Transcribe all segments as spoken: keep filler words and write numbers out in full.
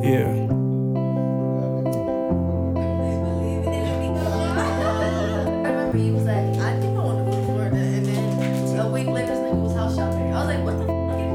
Yeah. He was like, I think I want to move to Florida, and then a week later, this nigga was house shopping. I was like, what the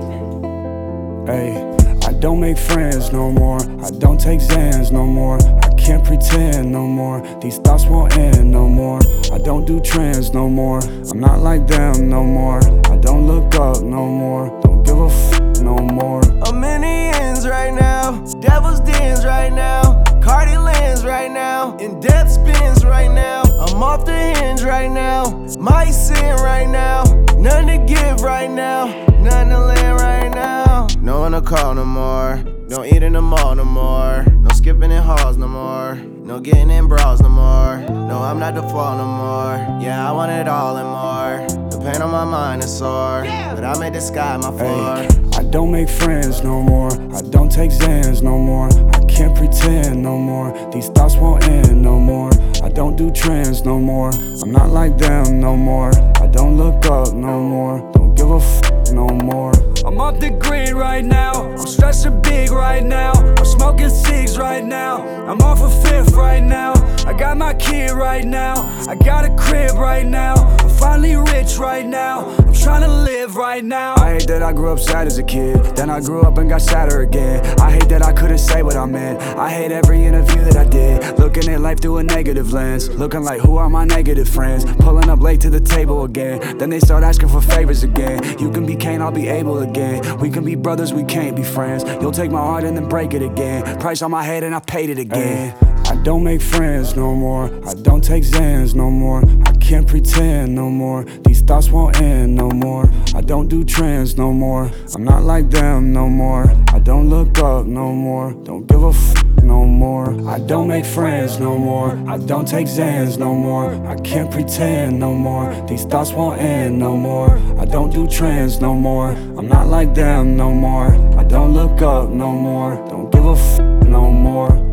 fuck are you doing? Hey, I don't make friends no more. I don't take Xans no more. I can't pretend no more. These thoughts won't end no more. I don't do trends no more. I'm not like them no more. I don't look up no more. Don't give a f no more. I'm in the ends right now, devil's dens right now, Cardi lands right now, in depth spins right now. I'm off the hinge right now, might sin right now, nothing to give right now, nothing to land right now. No one to call no more, don't eat in the mall no more, no skipping in halls no more, no getting in bras no more, no I'm not the fault no more, yeah I want it all and more. The pain on my mind is sore, but I made the sky my floor. Hey, I don't make friends no more. I don't take Xans no more. I can't pretend no more. These thoughts won't end no more. I don't do trends no more. I'm not like them no more. I don't look up no more. Don't give a f no more. I'm up the grid right now. I'm stressing big right now. I'm smoking cigs right now. I'm off a fifth right now. I got my kid right now. I got a crib right now. I'm finally rich right now. I'm trying to live right now. I hate that I grew up sad as a kid, then I grew up and got sadder again. I hate that I couldn't say what I meant. I hate every interview that I did, looking at life through a negative lens, looking like who are my negative friends, pulling up late to the table again. Then they start asking for favors again. You can be Cain, I'll be Abel again. We can be brothers, we can't be friends. You'll take my heart and then break it again. Price on my head and I paid it again. I don't make friends no more. I don't take Xans no more. I can't pretend no more. These thoughts won't end no more. I don't do trends no more. I'm not like them no more. I don't look up no more. Don't give a f no more. I don't make friends no more. I don't take Xans no more. I can't pretend no more. These thoughts won't end no more. I don't do trends no more. I'm not like them no more. I don't look up no more. Don't give a f no more.